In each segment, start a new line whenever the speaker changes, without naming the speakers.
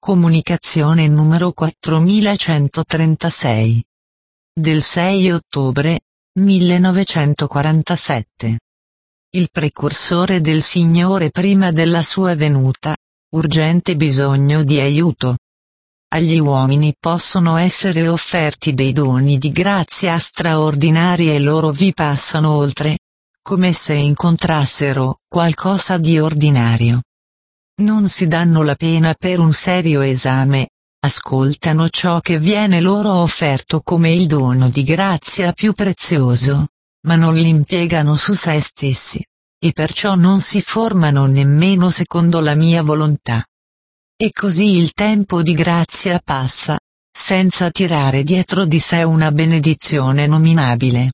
Comunicazione numero 4136. Del 6 ottobre 1947. Il precursore del Signore prima della sua venuta, urgente bisogno di aiuto. Agli uomini possono essere offerti dei doni di grazia straordinari e loro vi passano oltre, come se incontrassero qualcosa di ordinario. Non si danno la pena per un serio esame, ascoltano ciò che viene loro offerto come il dono di grazia più prezioso, ma non l'impiegano su se stessi, e perciò non si formano nemmeno secondo la mia volontà. E così il tempo di grazia passa, senza tirare dietro di sé una benedizione nominabile.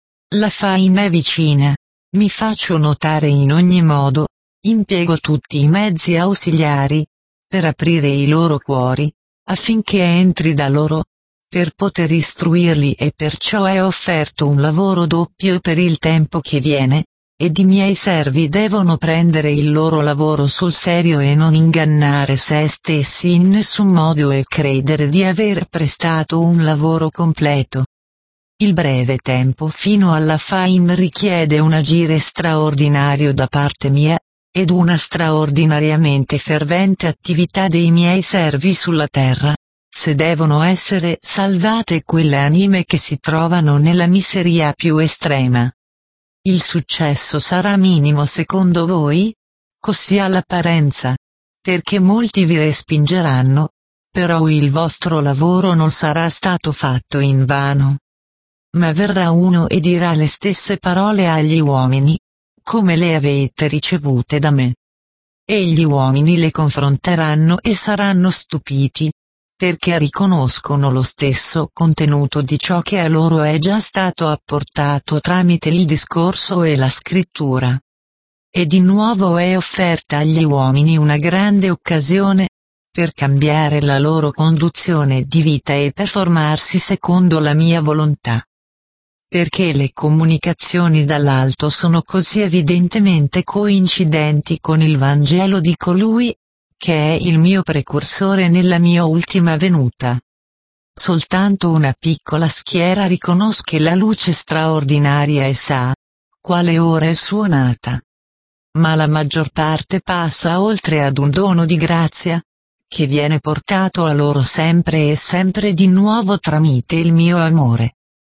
La faina è vicina, mi faccio notare in ogni modo. Impiego tutti i mezzi ausiliari, per aprire i loro cuori, affinché entri da loro, per poter istruirli e perciò è offerto un lavoro doppio per il tempo che viene, ed i miei servi devono prendere il loro lavoro sul serio e non ingannare se stessi in nessun modo e credere di aver prestato un lavoro completo. Il breve tempo fino alla faina richiede un agire straordinario da parte mia, ed una straordinariamente fervente attività dei miei servi sulla terra, se devono essere salvate quelle anime che si trovano nella miseria più estrema. Il successo sarà minimo secondo voi? Così all'apparenza, perché molti vi respingeranno, però il vostro lavoro non sarà stato fatto invano. Ma verrà uno e dirà le stesse parole agli uomini, come le avete ricevute da me. E gli uomini le confronteranno e saranno stupiti, perché riconoscono lo stesso contenuto di ciò che a loro è già stato apportato tramite il discorso e la scrittura. E di nuovo è offerta agli uomini una grande occasione, per cambiare la loro conduzione di vita e per formarsi secondo la mia volontà. Perché le comunicazioni dall'alto sono così evidentemente coincidenti con il Vangelo di colui, che è il mio precursore nella mia ultima venuta. Soltanto una piccola schiera riconosce la luce straordinaria e sa, quale ora è suonata. Ma la maggior parte passa oltre ad un dono di grazia, che viene portato a loro sempre e sempre di nuovo tramite il mio amore.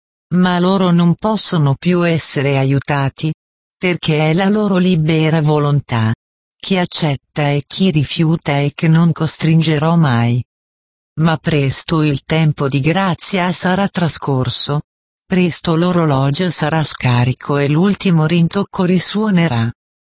Ma loro non possono più essere aiutati, perché è la loro libera volontà, chi accetta e chi rifiuta e che non costringerò mai. Ma presto il tempo di grazia sarà trascorso, presto l'orologio sarà scarico e l'ultimo rintocco risuonerà.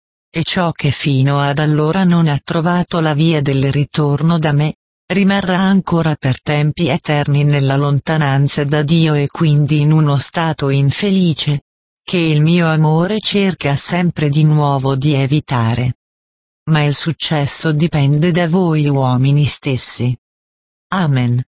E ciò che fino ad allora non ha trovato la via del ritorno da me, rimarrà ancora per tempi eterni nella lontananza da Dio e quindi in uno stato infelice, che il mio amore cerca sempre di nuovo di evitare. Ma il successo dipende da voi uomini stessi. Amen.